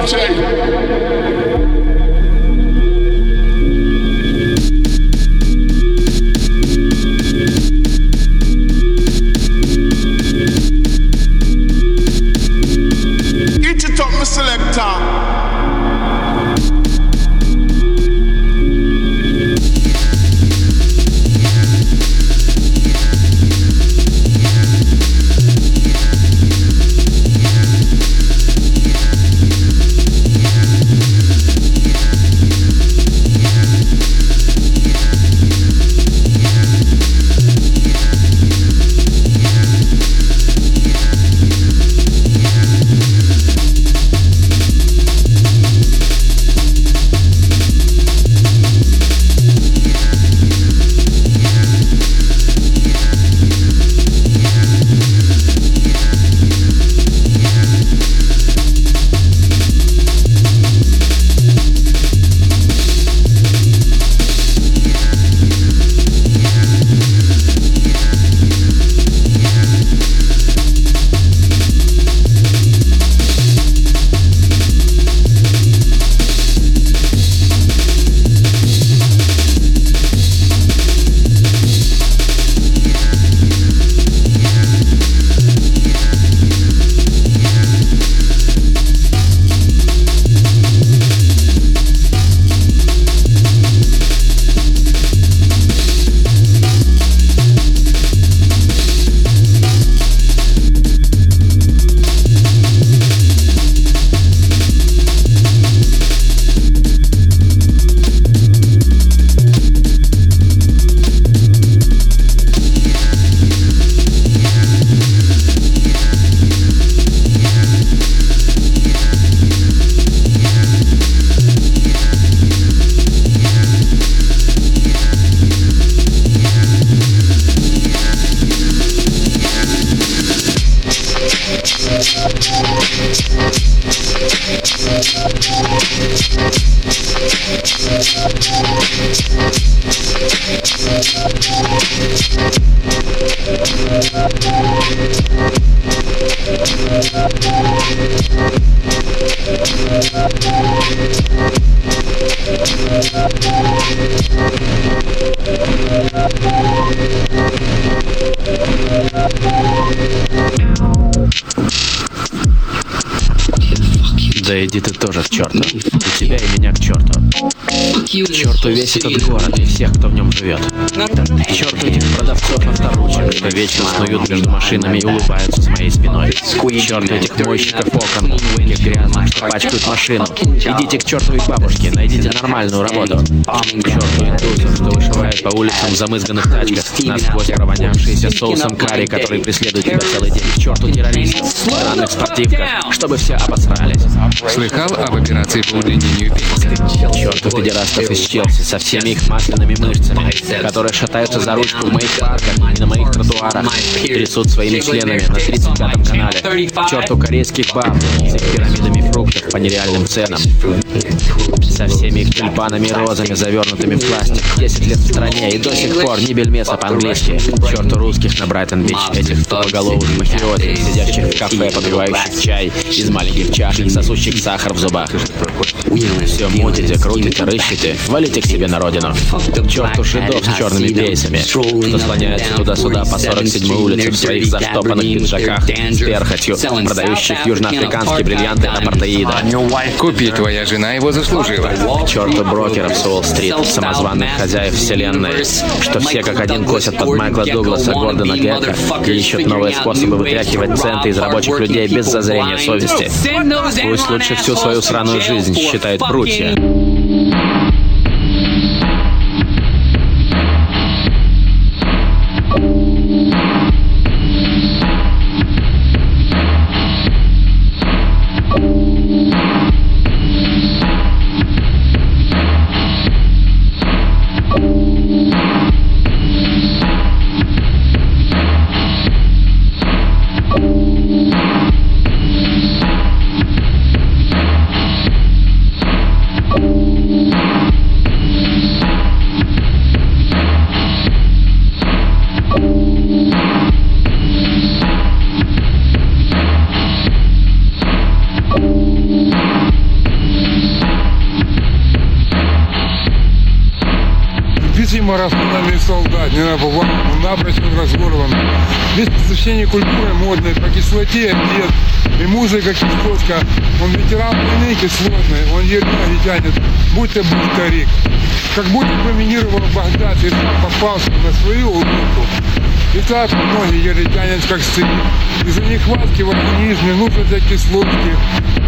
Да иди ты тоже к черту. И тебя, и меня к черту. К черту весь этот город и всех, кто в нем живет. К черту этих продавцов авторучек, что вечно снуют между машинами и улыбаются с моей спиной. К черту этих мойщиков окон, этих грязных, что пачкают машину. Идите к чертовой бабушке, найдите нормальную работу. К черту индусов, что вышивают по улицам в замызганных тачках, насквозь провонявшиеся соусом карри, который преследует тебя целый день. К черту террористов, в странных спортивках, чтобы все обосрались. Слыхал об операции по удлинению пениса? К черту педерастов из Челси со всеми их масляными мышцами, которые шатаются за ручку в моих парках и на моих тротуарах, трясут своими членами на 35-м канале. К черту корейских баб с их пирамидами фруктов по нереальным ценам, со всеми их тюльпанами и розами, завернутыми в пластик. 10 лет в стране и до сих пор ни бельмеса по-английски. К черту русских на Брайтон-Бич, этих тупоголовых мафиози, сидящих в кафе, попивающих чай из маленьких чашек, сосущих сахар в зубах. Все мутите, крутите, рыщите, валите к себе на родину. К черту жидов с черными пейсами, что слоняются туда-сюда по 47-й улице в своих заштопанных пиджаках с перхотью, продающих южноафриканские бриллианты апартеида. Купи, твоя жена его заслужила. К черту брокеров с Уолл-стрит, самозванных хозяев вселенной, что все как один косят под Майкла Дугласа, Гордона Гекка и ищут новые способы вытряхивать центы из рабочих людей без зазрения совести. Пусть лучше всю свою сраную жизнь считают прутья. You марафонами солдат, не напуган, напрочь он разорван. Без посвящения культуры модной, по кислоте одет, и музыка кислотка. Он ветеран войны кислотной, он еле ноги тянет, будто был старик. Как будто бы минировал Багдад и попался на свою улыбку. И так ноги еле тянет, как старик. Из-за нехватки в организме нужно для кислотки